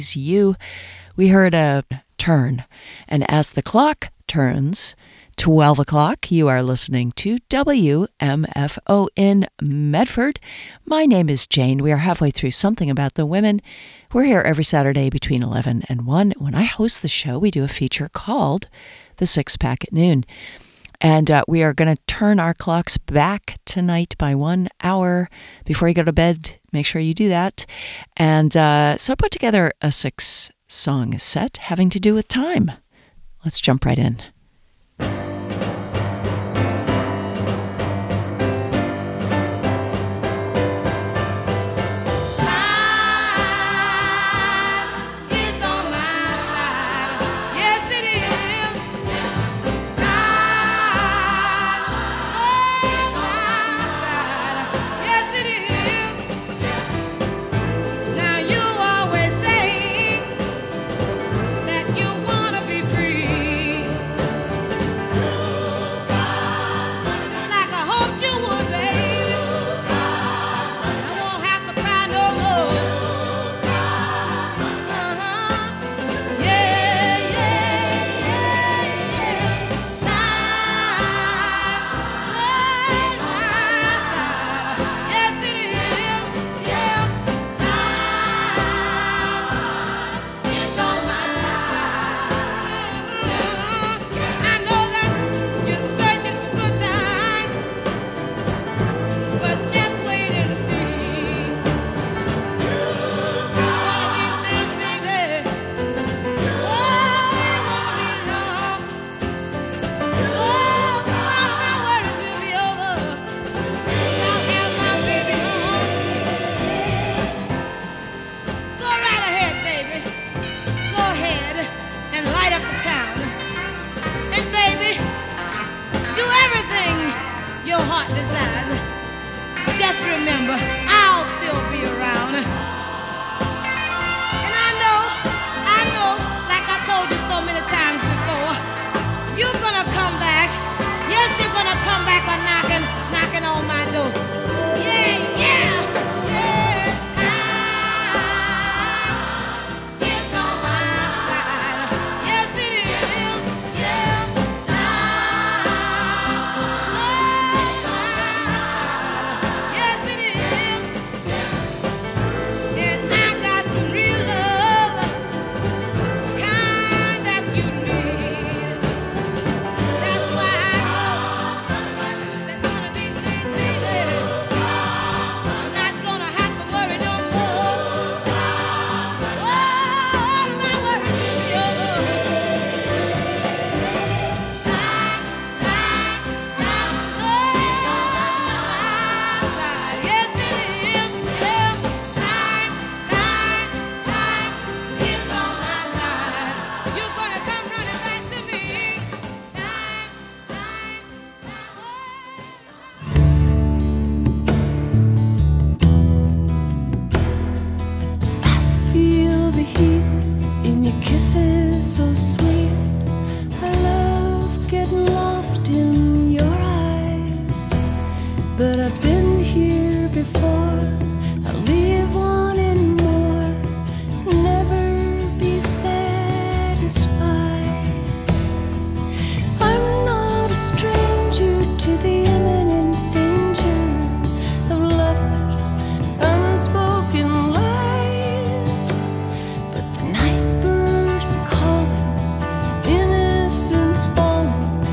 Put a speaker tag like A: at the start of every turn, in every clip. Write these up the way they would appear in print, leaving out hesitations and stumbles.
A: You. We heard a turn, and as the clock turns 12 o'clock, you are listening to WMFO in Medford. My name is Jane. We are halfway through Something About the Women. We're here every Saturday between 11 and 1. When I host the show, we do a feature called The Six Pack at Noon. And we are going to turn our clocks back tonight by 1 hour before you go to bed. Make sure you do that. And so I put together a 6-song set having to do with time. Let's jump right in.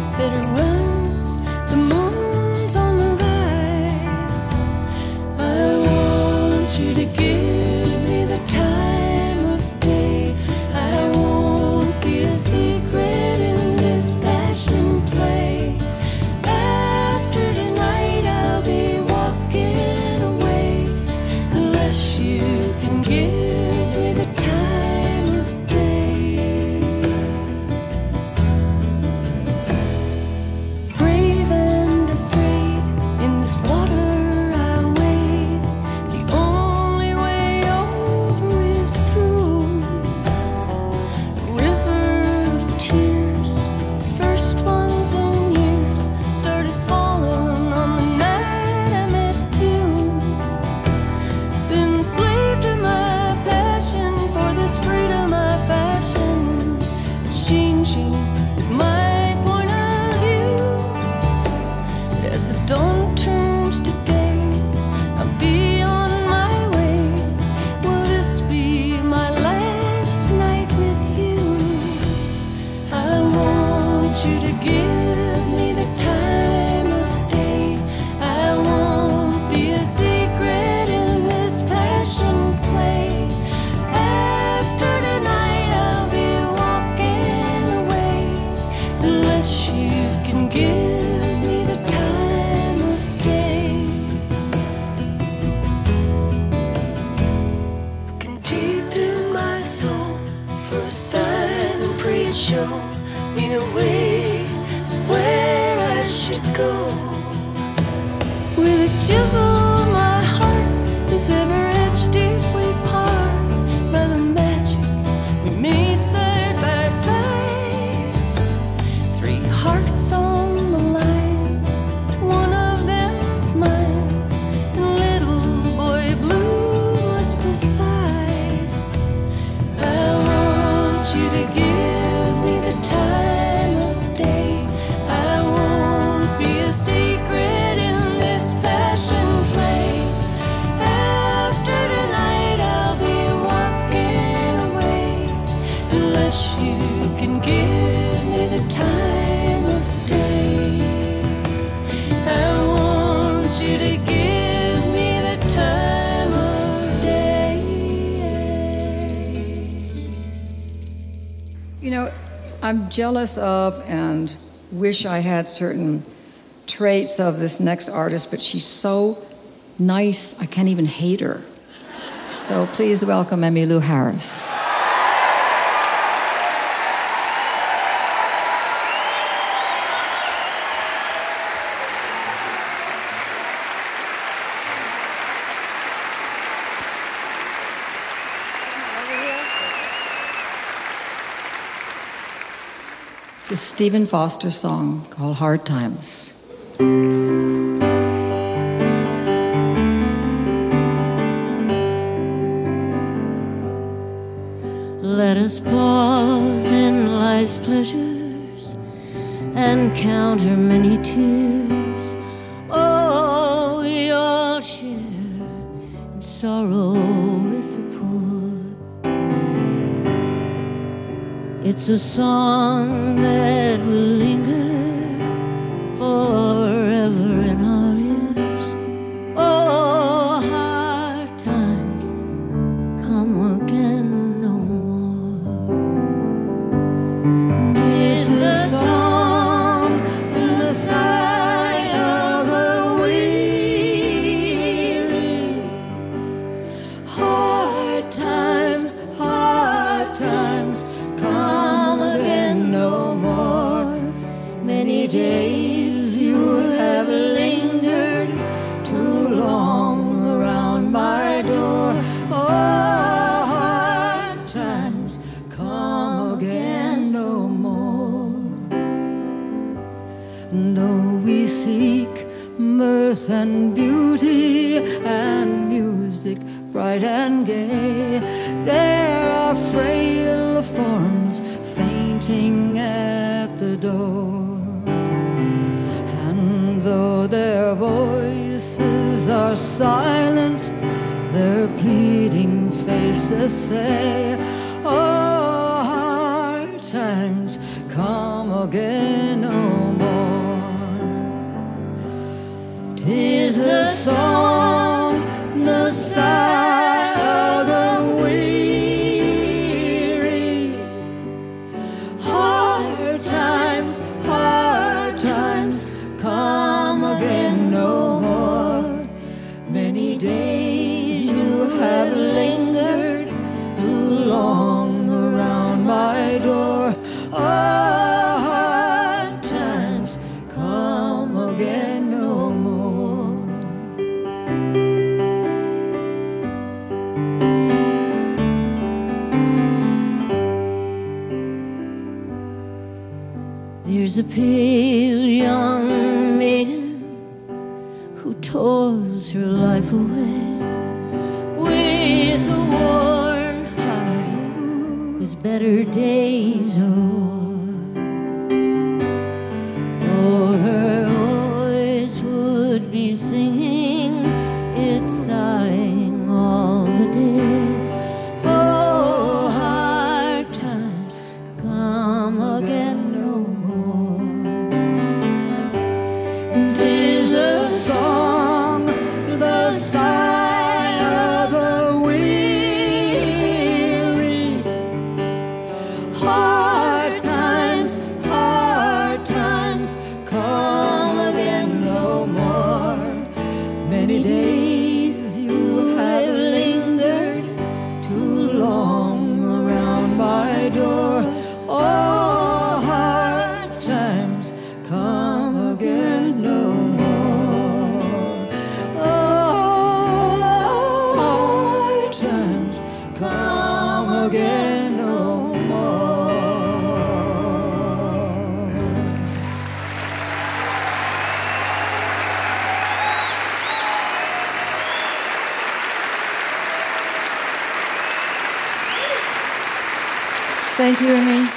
B: The moon's on the rise. for a sign and pray it show me the way where I should go. With a chisel, my heart is ever etched if we part by the magic we made side by side. Three hearts on the line, one of them's mine, and little boy blue must decide. I want you to give me the time of day. I won't be a secret in this passion play. After tonight I'll be walking away unless you can give me the time of day. I want you to give me the time of day.
C: You know, I'm jealous of and wish I had certain traits of this next artist, but she's so nice, I can't even hate her. So please welcome Emmylou Harris. It's a Stephen Foster song called Hard Times.
B: Let us pause in life's pleasures and count her many tears. Oh, we all share in sorrow with the poor. It's a song that will linger forever in our ears. Oh, hard times come again no more. Tis the song and the sigh of the weary. Hard times come again no more. Many days you have lingered too long around my door. Oh, hard times come again no more. Though we seek mirth and beauty and music bright and gay, there are frail forms fainting at the door. And though their voices are silent, their pleading faces say, oh, hard times come again no more. 'Tis the song, the sigh of the weary. Hard times come again no more. Many days you have lingered too long around my door. Oh, hard times come again no more. There's a pale young maiden who toils her life away with a worn heart whose better days are o'er. Though her voice would be singing, it's sighing all the day. Oh, hard times come again no more. 'Tis the song, the sigh of the weary. Hard times
C: Thank you, Amy.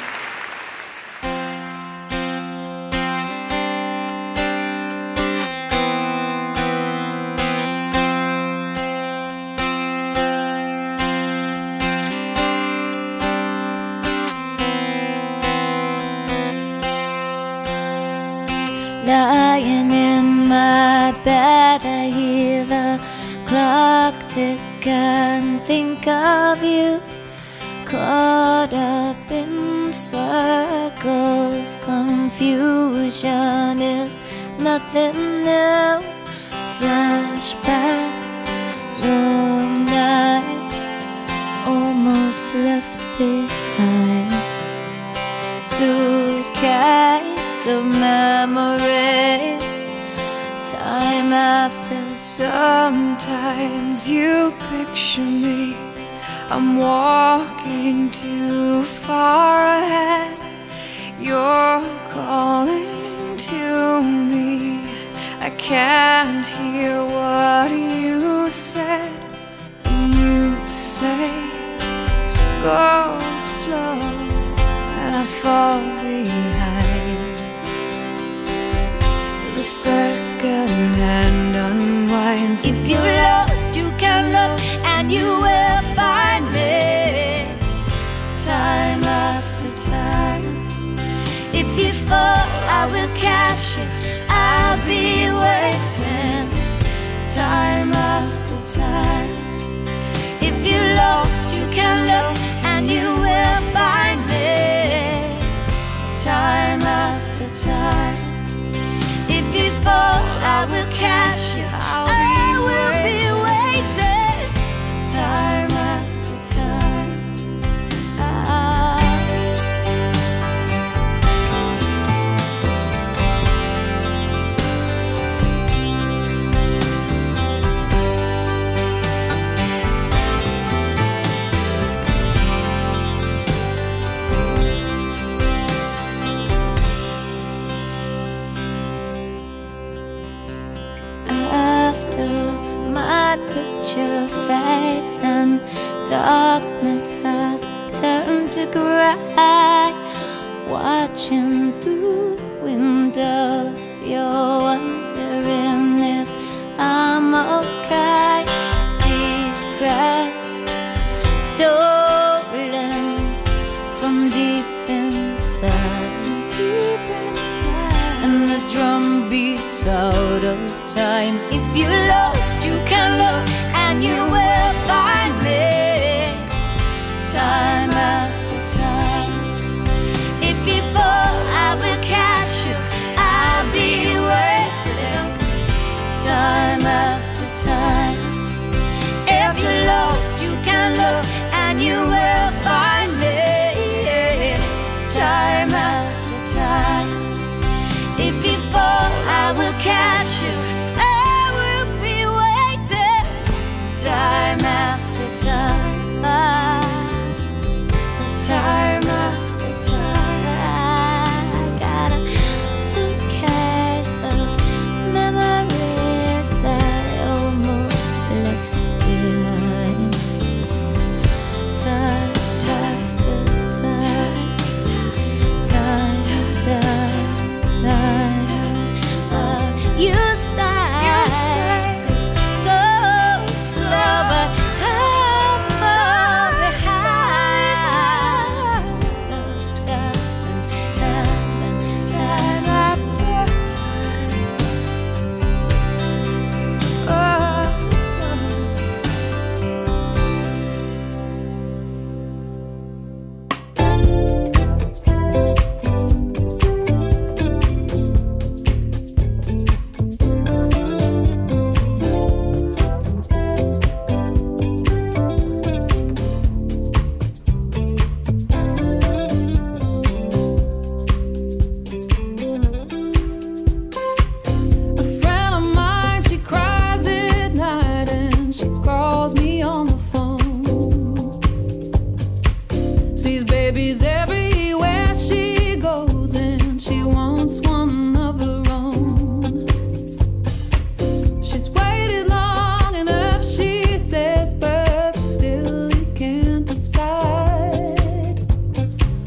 D: Lying in my bed, I hear the clock tick and think of you. Caught up in circles, confusion is nothing new. Flashback, long nights almost left behind. Suitcase of memories, time after.
B: Sometimes you picture me, I'm walking too far ahead. You're calling to me, I can't hear what you said. And you say, go slow, and I fall behind. The second hand unwinds.
D: If you're lost, you can look and you will find me. Time after time. If you fall, I will catch you, I'll be waiting. Time after time. If you're lost, you can look and you will find me. Time after time. If you fall, I will catch you, I will be waiting. Time after time. My picture fades and darkness has turned to gray. Watching through windows, you're wondering if I'm okay. Secrets stolen from deep inside, and the drum beats out of time. If you're lost, you can look and you will find me. Time after time. If you fall, I will catch you, I'll be waiting. Time after time. If you're lost, you can look and you will find me. Time after time. If you fall, I will catch you, I will be waiting. Time after time. Time after time. I got a suitcase of memories that I almost left behind. Time after time. Time after time. You said to go slow, but I fall behind. Time and time and time after time.
B: A friend of mine, she cries at night and she calls me on the phone. Sees babies everywhere she goes and she wants one of her own. She's waited long enough, she says, but still he can't decide.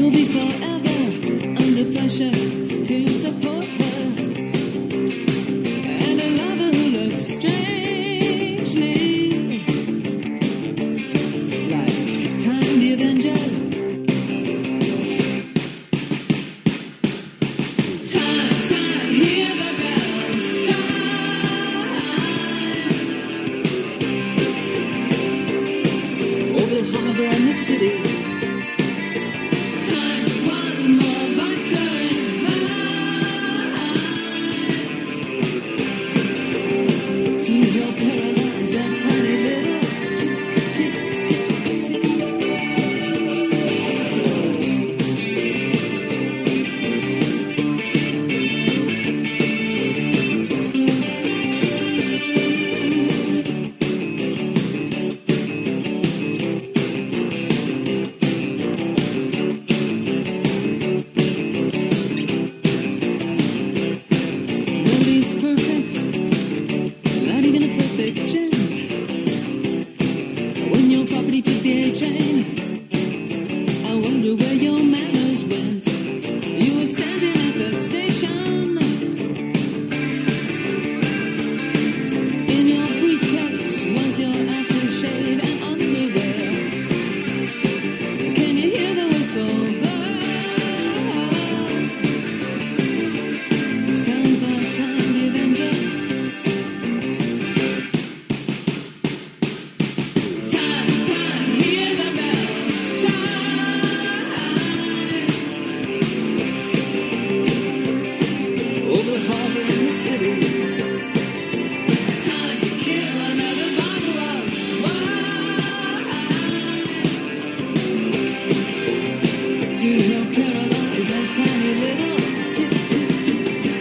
B: You'll be forever under pressure to support her. And a lover who looks strangely like Time the Avenger. Time, time, hear the bells. Time. Over the harbor and the city. Time, one more vodka and wine. To your paralyzed and tiny little tick, tick, tick, tick. Nobody's perfect, not even a perfect gent. When your property took the A train, I wonder where your manners went. You were standing at the station. In your briefcase was your aftershave and underwear. Can you hear the whistle blow? Sounds like Time the Avenger. Time, time, hear the bells. Time. Over the harbor in the city. Time to kill another bottle of wine. To your paralyzed and tiny little tick, tick, tick, tick.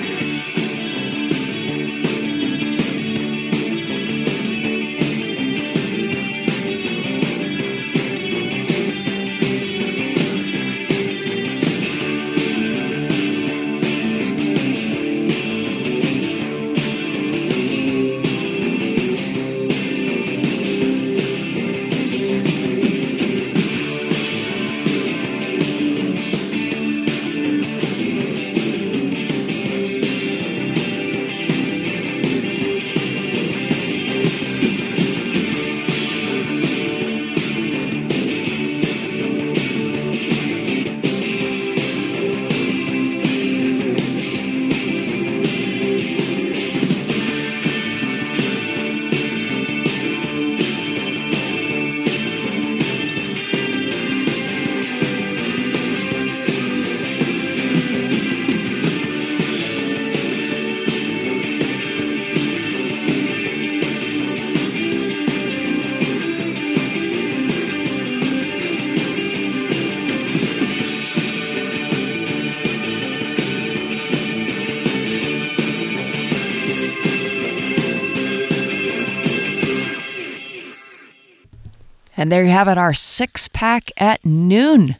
A: And there you have it, our six-pack at noon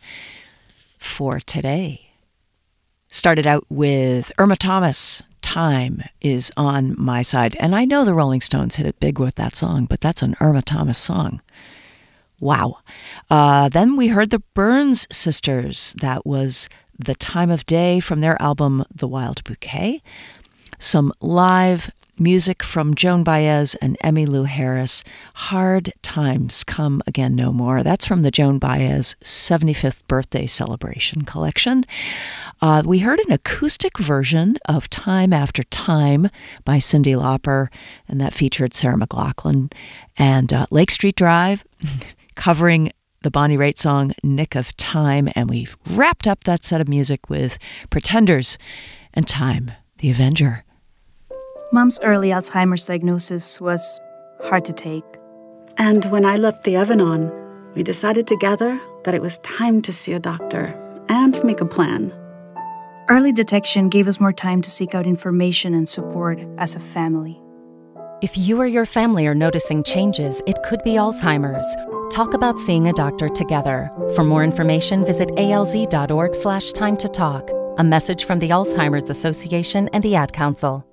A: for today. Started out with Irma Thomas, Time is on My Side. And I know the Rolling Stones hit it big with that song, but that's an Irma Thomas song. Wow. Then we heard the Burns Sisters. That was The Time of Day from their album The Wild Bouquet. Some live music from Joan Baez and Emmylou Harris. Hard Times Come Again No More. That's from the Joan Baez 75th birthday celebration collection. We heard an acoustic version of Time After Time by Cyndi Lauper, and that featured Sarah McLachlan. And Lake Street Drive covering the Bonnie Raitt song Nick of Time. And we've wrapped up that set of music with Pretenders and Time the Avenger.
E: Mom's early Alzheimer's diagnosis was hard to take.
F: And when I left the Evan-On, we decided together that it was time to see a doctor and make a plan.
E: Early detection gave us more time to seek out information and support as a family.
G: If you or your family are noticing changes, it could be Alzheimer's. Talk about seeing a doctor together. For more information, visit alz.org/time to talk. A message from the Alzheimer's Association and the Ad Council.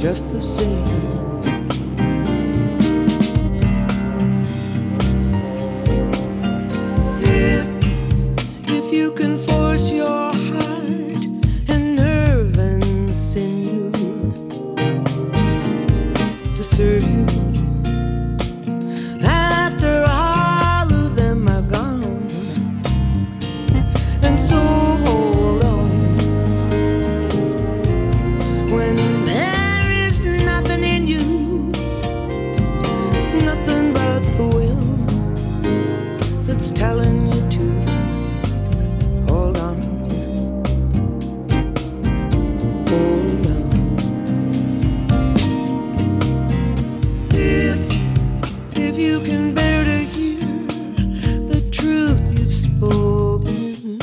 H: just the same. If you can force your heart and nerve and sinew to serve you, after all of them are gone, and so hold on when there is nothing in you, nothing but the will that's telling you to hold on, hold on. If you can bear to hear the truth you've spoken,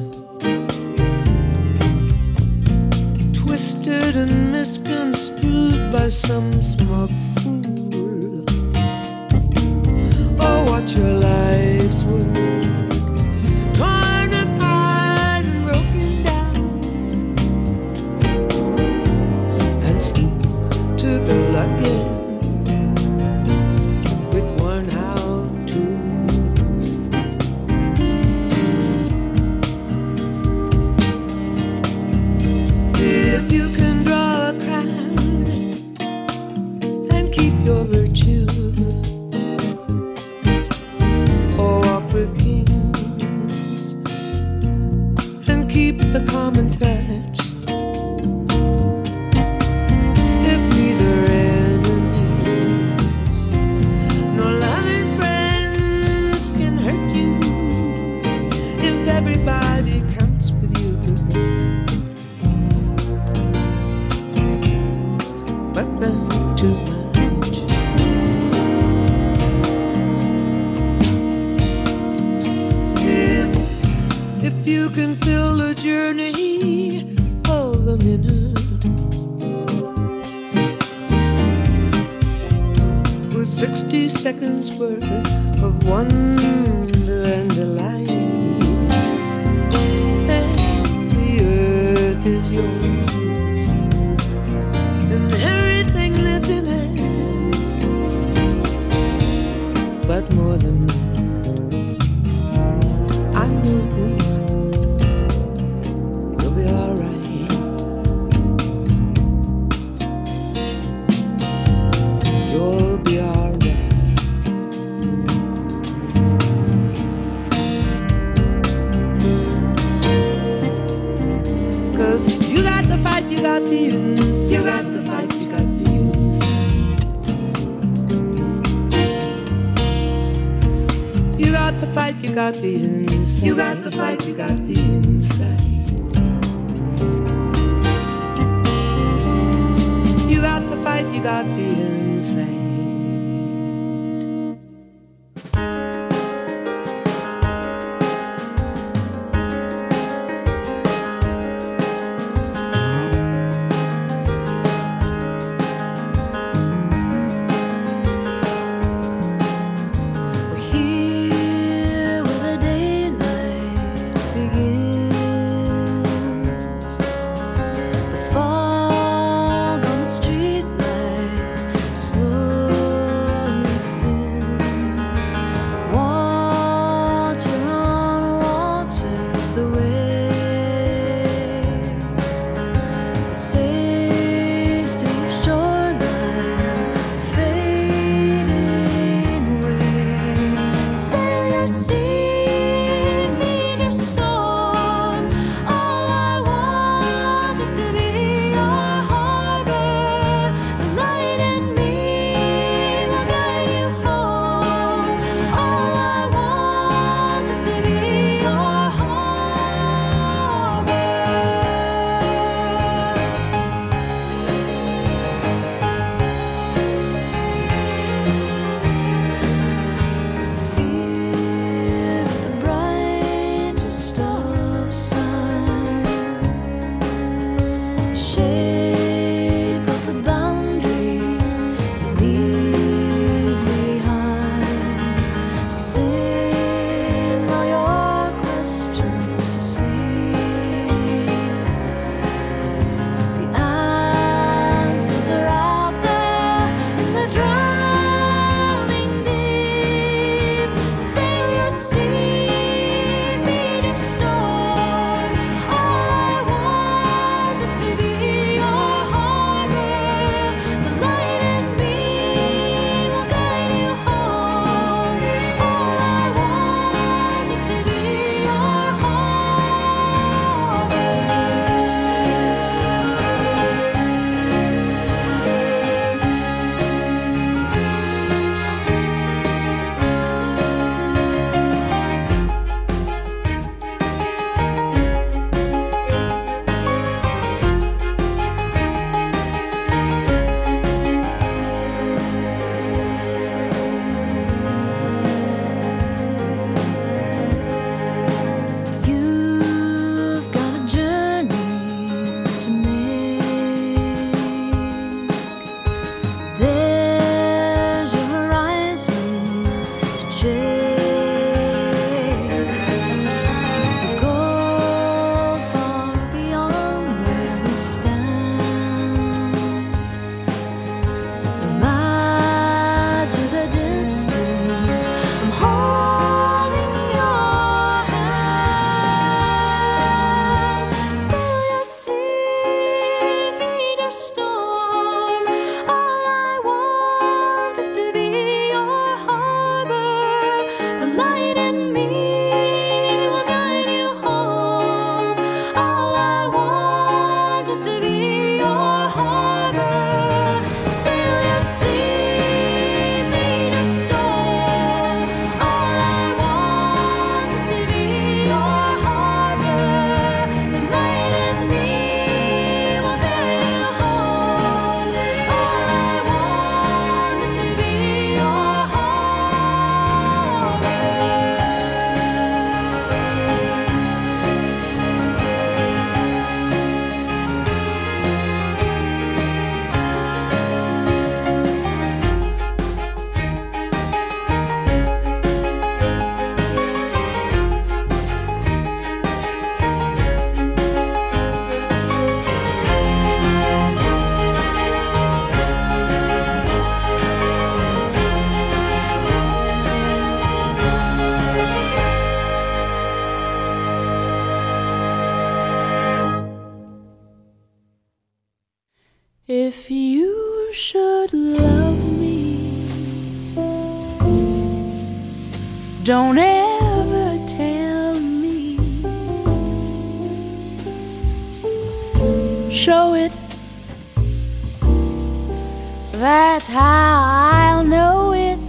H: twisted and misconstrued by some smug fool, or what your life's worth, torn apart and broken down, and stoop to build again with worn-out tools. If you can draw a crowd and keep your virtue, or walk with kings and keep the common touch, if neither enemies nor loving friends can hurt you, if everybody counts with you, but none too much. If you can fill the journey of a minute with 60 seconds worth of wonder and delight, and the earth is yours and everything that's in it, but more than that, I know you'll be alright. You'll be alright. 'Cause you got the fight, you got the inside. You got the fight, you got the inside. You got the fight, you got the inside. You got the fight, you got the inside. You got the fight, you got the inside.
B: We're here where the daylight begins. If you should love me, don't ever tell me. Show it. That's how I'll know it.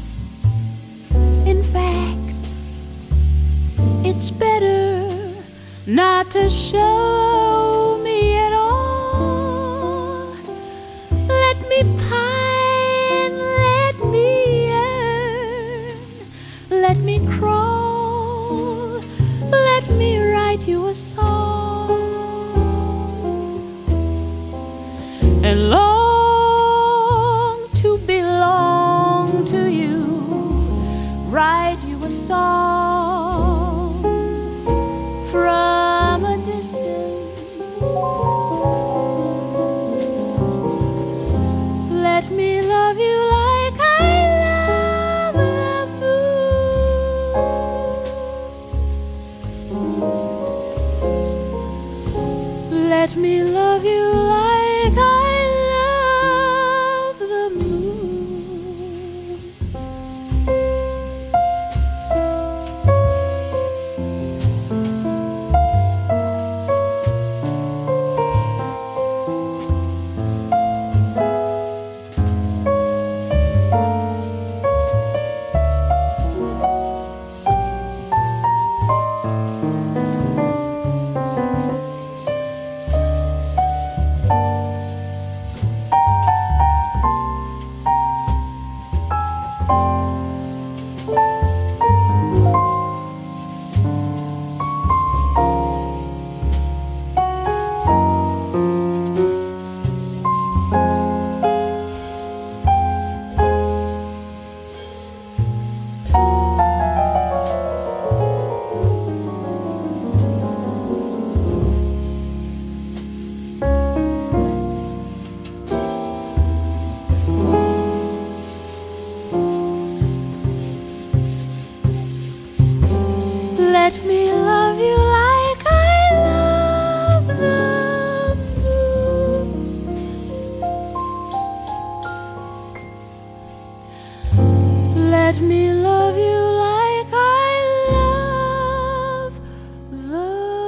B: In fact, it's better not to show me at all. Let me pine, let me yearn, let me crawl, let me write you a song, and long to belong to you, write you a song from a distance. Let me love you like I love the moon. Let me love you like I love the moon. Let me love you like I love the moon. Let me love you like I love the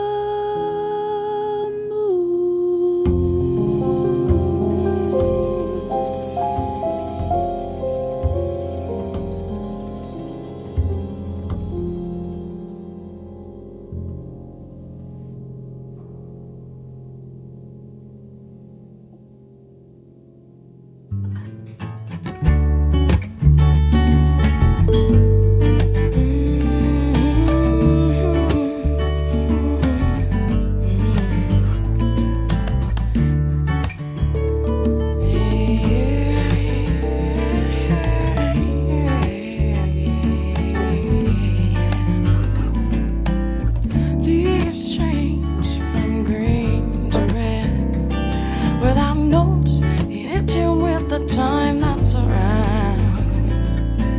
B: leaves change from green to red without notes, in tune with the time that surrounds.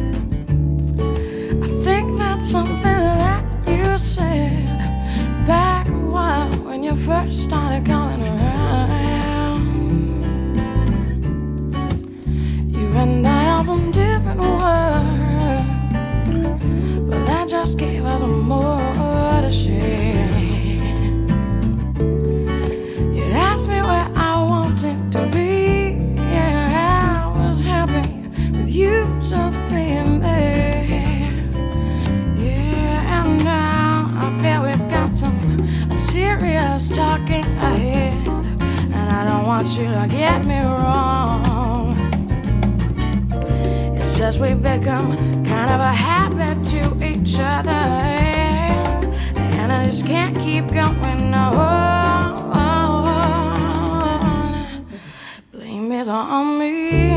B: I think that's something that you said back a while when you first started calling around. You and I are from different worlds, but that just gave us more to share. You'd ask me where I wanted to be, yeah, I was happy with you just being there. Yeah, and now I feel we've got some serious talking ahead, and I don't want you to get me wrong. It's just we've become kind of a habit to each other, and I just can't keep going on. Blame it on me.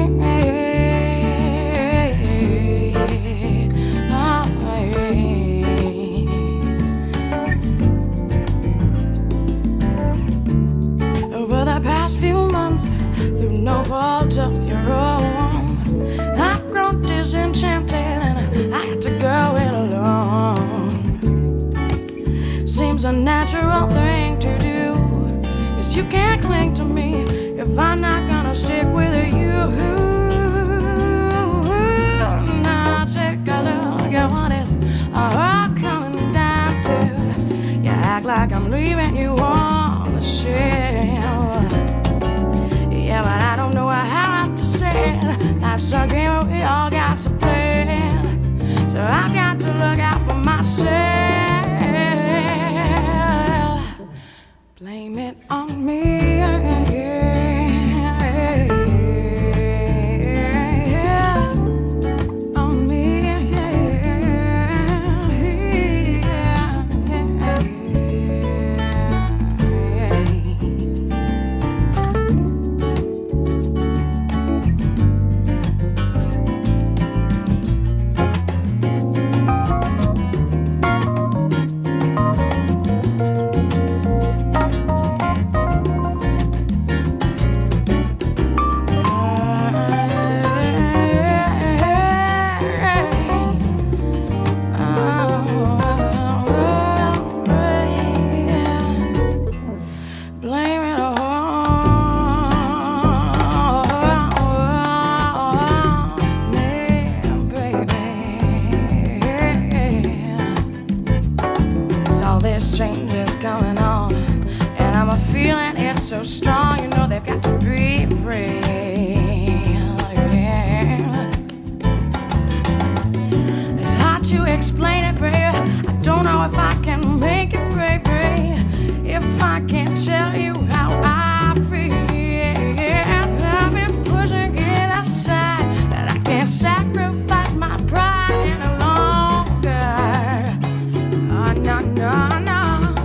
B: Over the past few months, through no fault of your own, I've grown disenchanted and I had to go it alone. Seems a natural thing to do, 'cause you can't cling to me if I'm not gonna gonna stick with you. Now take a look at what it's all coming down to. You act like I'm leaving you on the shelf. Yeah, but I don't know how else to say it. Life's a game we all got to play. So I've got to look out for myself. Blame it on me. So strong, you know they've got to be brave. Yeah. It's hard to explain it, babe. I don't know if I can make it, baby, if I can't tell you how I feel. I've been pushing it aside, but I can't sacrifice my pride any longer. Oh, no, no, no.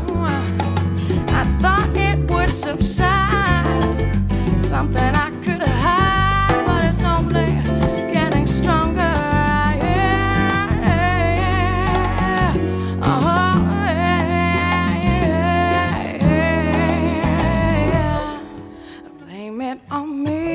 B: I thought it would subside, something I could hide, but it's only getting stronger. Yeah. Oh, yeah. Blame it on me.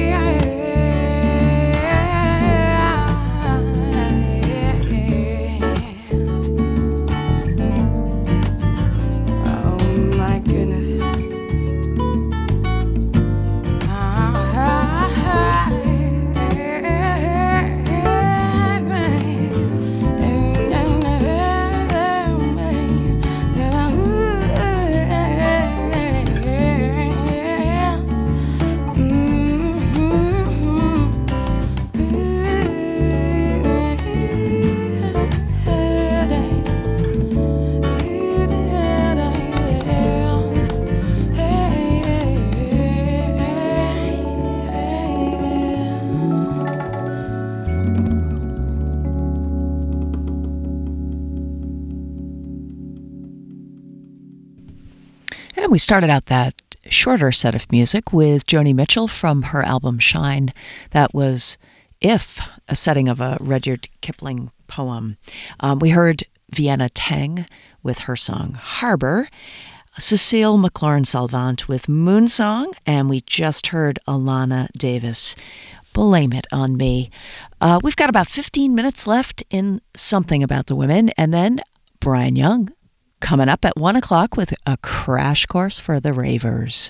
A: We started out that shorter set of music with Joni Mitchell from her album Shine. That was If, a setting of a Rudyard Kipling poem. We heard Vienna Teng with her song Harbor, Cecile McLaurin-Salvant with Moonsong, and we just heard Alana Davis, Blame It on Me. We've got about 15 minutes left in Something About the Women, and then Brian Young coming up at 1 o'clock with a crash course for the ravers.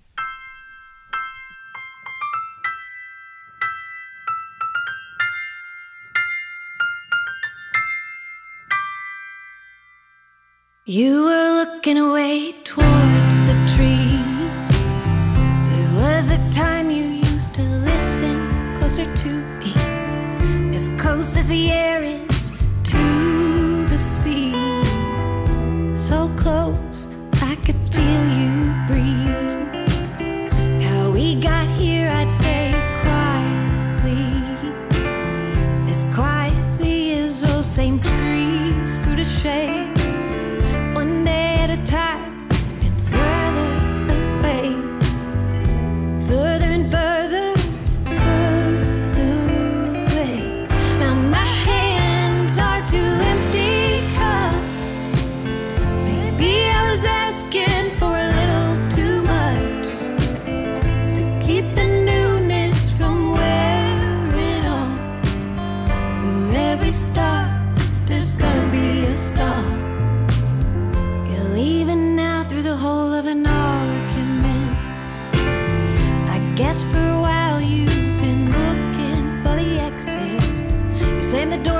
D: You were looking away towards the tree. There was a time you used to listen closer to me, as close as the air is to the sea. So close, I could feel you breathe. How we got here, I'd say quietly, as quietly as those same trees grew to shade. One day at a time, and further away, further and further, further away. Now my hand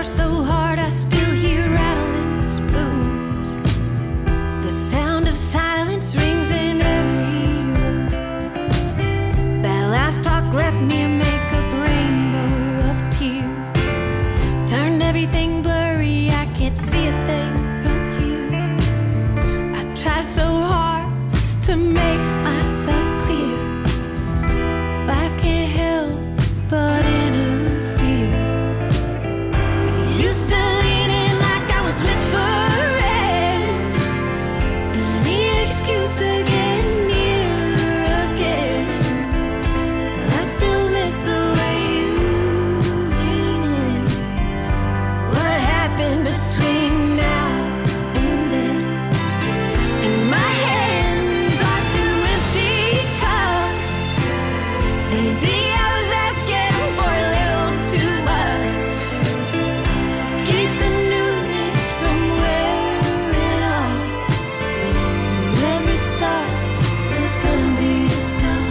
D: so hard I still hear rattling spoons. The sound of silence rings in every room. That last talk left me a makeup rainbow of tears. Turned everything blurry, I can't see a thing from here. I tried so hard to make myself clear. Life can't help but interfere. Used to lean in like I was whispering. Any excuse to get nearer again. I still miss the way you lean in. What happened between now and then? And my hands are two empty cups. Maybe I was asking for a little too much. Keep the newness from wearing off. For every start, there's gonna be a stop.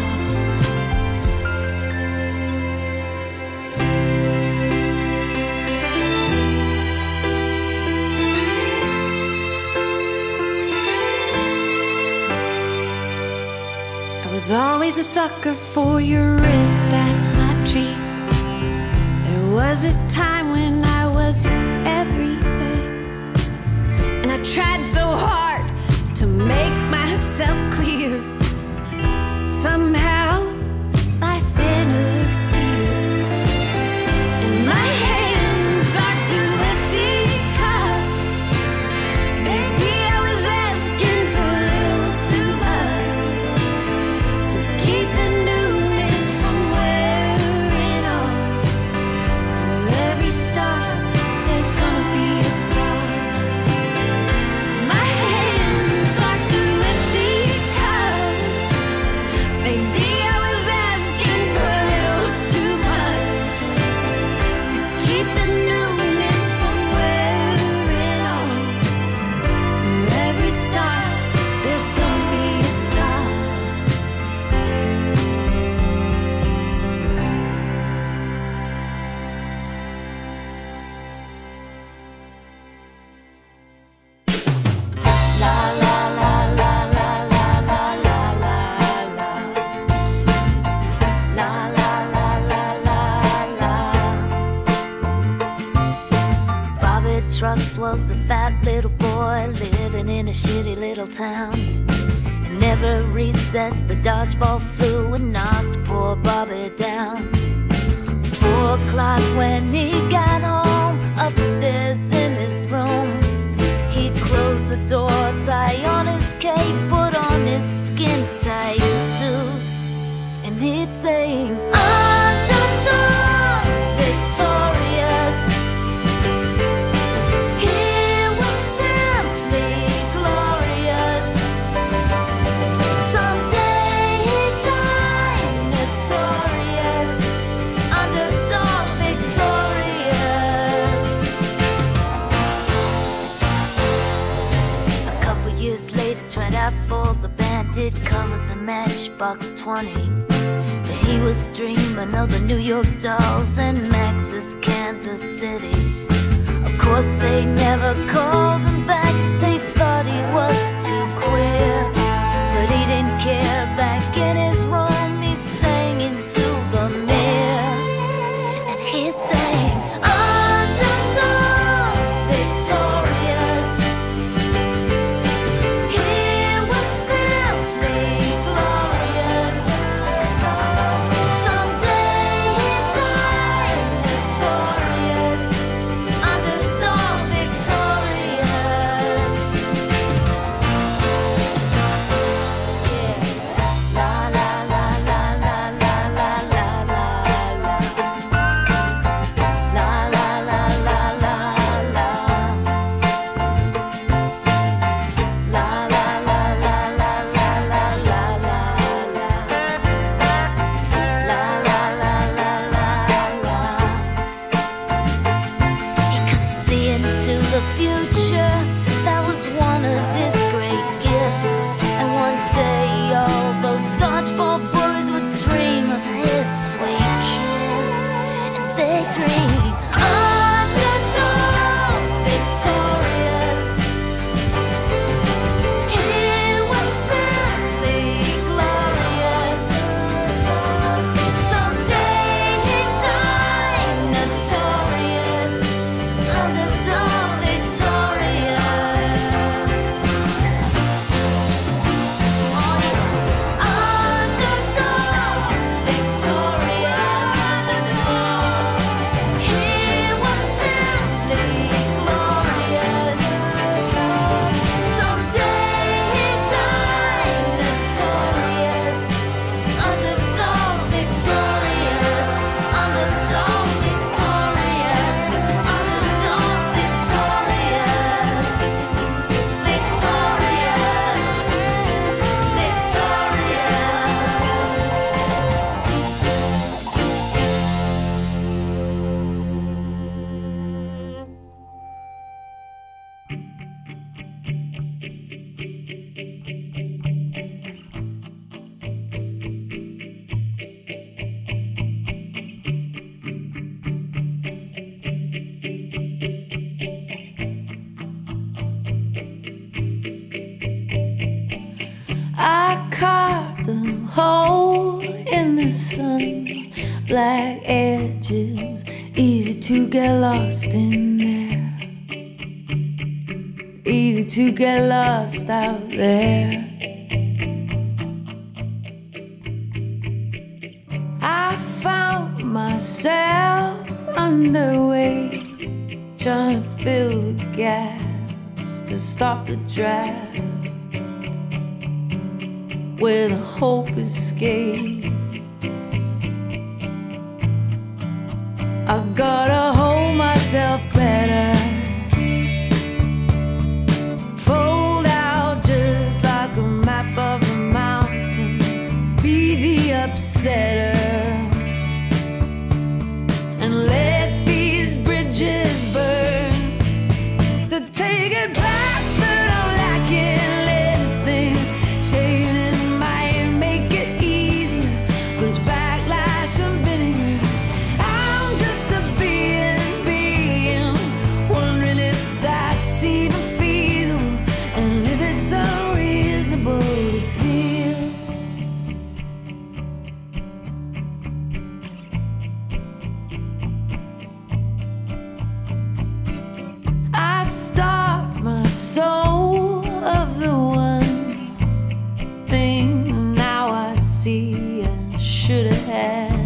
D: I was always a sucker for your wrist at my cheek. There was a time when I was your everything, and I tried so hard to make myself clear. Somehow life interfered, and my hands are two empty cups. Maybe I was asking for a little too much. To keep the newness from wearing off. For every start, there's gonna be a start. My hands are two empty cups. Maybe I was asking for a little too much. To keep the newness from wearing off. For every start, there's gonna be a start.
I: Bobby Trucks was a fat little boy living in a shitty little town. And every recess the dodgeball flew and knocked poor Bobby down. 4 o'clock when he got home, upstairs in his room, he'd close the door, tie on his cape, put on his skin-tight suit, and he'd sing, "Underdog, victorious." He was simply glorious. Someday he'd die notorious. Underdog, victorious. A couple years later, tried out for the band, did covers of Matchbox 20. But he was dreaming of the New York Dolls and Max's Kansas City. Of course, they never called him back. They thought he was too queer, but he didn't care. Back in his room, he sang into the mirror, and he sang, "Underdog, victorious." He was simply glorious. Someday he'd die notorious. Underdog, victorious. Yeah. La la
B: hole in the sun, black edges, easy to get lost in there. Easy to get lost out there. I found myself underway, trying to fill the gaps to stop the draft, where the hope escapes. I gotta hold myself better, fold out just like a map of a mountain, be the upsetter, and let these bridges burn. So take it back, but I'm lacking, let it think, saying it might make it easier, but it's backlash and vinegar. I'm just a being, wondering if that's even feasible, and if it's unreasonable to feel. I starved my soul of the one thing now I see I should have had.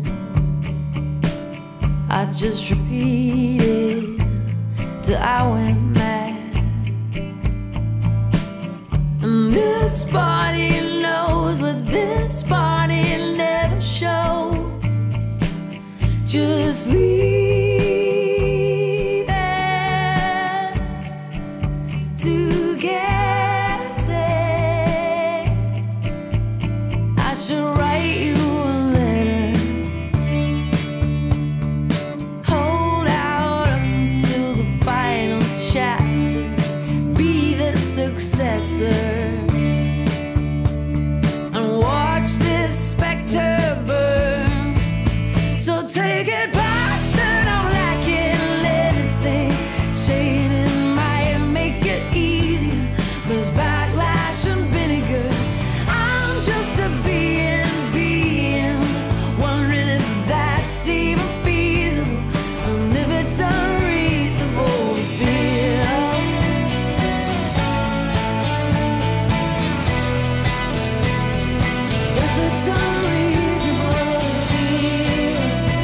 B: I just repeated till I went mad. And this body knows what this body never shows. Just leave it to guessing. I should write you a letter, hold out until the final chapter, be the successor, and watch this specter burn. So take it back that I'm lacking, let it think, saying it might make it easier, but it's backlash and vinegar. I'm just a being, wondering if that's even feasible, and if it's unreasonable to feel. If it's unreasonable to feel.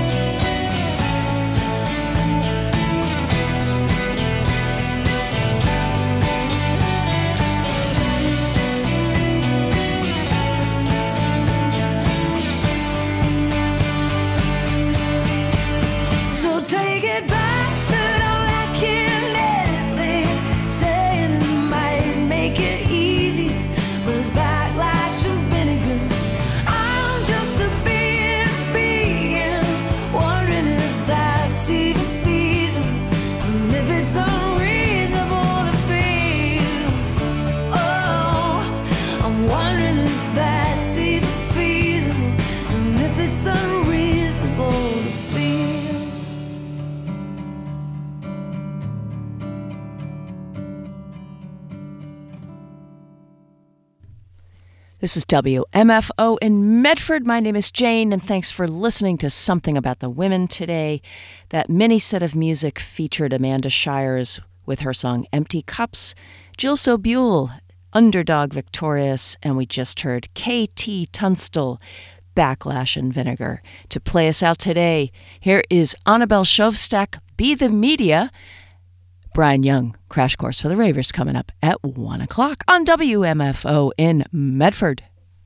B: So take it back that I'm lacking anything, saying it might make it easy, but it's backlash and vinegar. I'm just a being, wondering if that's even feasible, and if it's unreasonable to feel. Oh, I'm wondering if that's even feasible, and if it's unreasonable to feel.
A: This is WMFO in Medford. My name is Jane, and thanks for listening to Something About the Women today. That mini set of music featured Amanda Shires with her song Empty Cups, Jill Sobule, Underdog Victorious, and we just heard K.T. Tunstall, Backlash and Vinegar. To play us out today, here is Annabelle Shovstak, Be the Media. Brian Young, Crash Course for the Ravers, coming up at 1 o'clock on WMFO in Medford.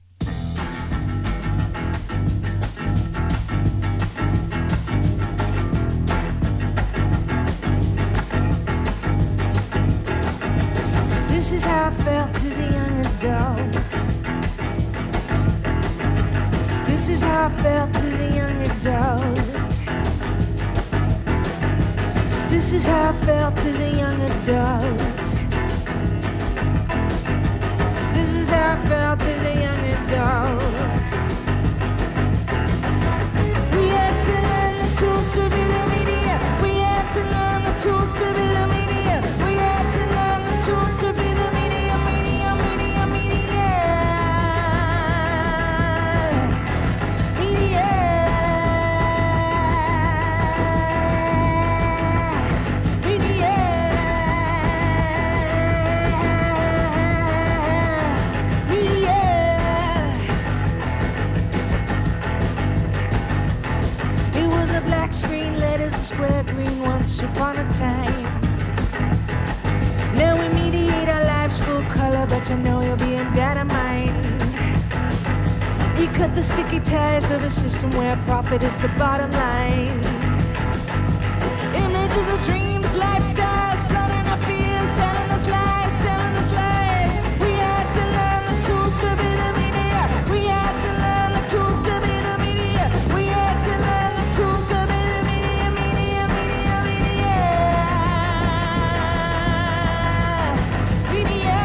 B: This is how I felt as a young adult. This is how I felt as a young adult. This is how I felt as a young adult. This is how I felt as a young adult. We had to learn the tools to be the media. We had to learn the tools to be the media. We had to learn the tools to be the media, media, media, media.
J: were green once upon a time. Now we mediate our lives full color, but you know you're being dead of mine. We cut the sticky ties of a system where profit is the bottom line. Images of dreams, lifestyles, flooding our fears, selling us lies, selling us lies. We had to learn the tools to be the media. We had to learn the tools to be the media. We had to learn the tools to be the media, media, media, media. Media.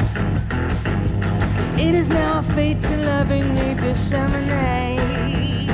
J: It is now a fate to lovingly disseminate.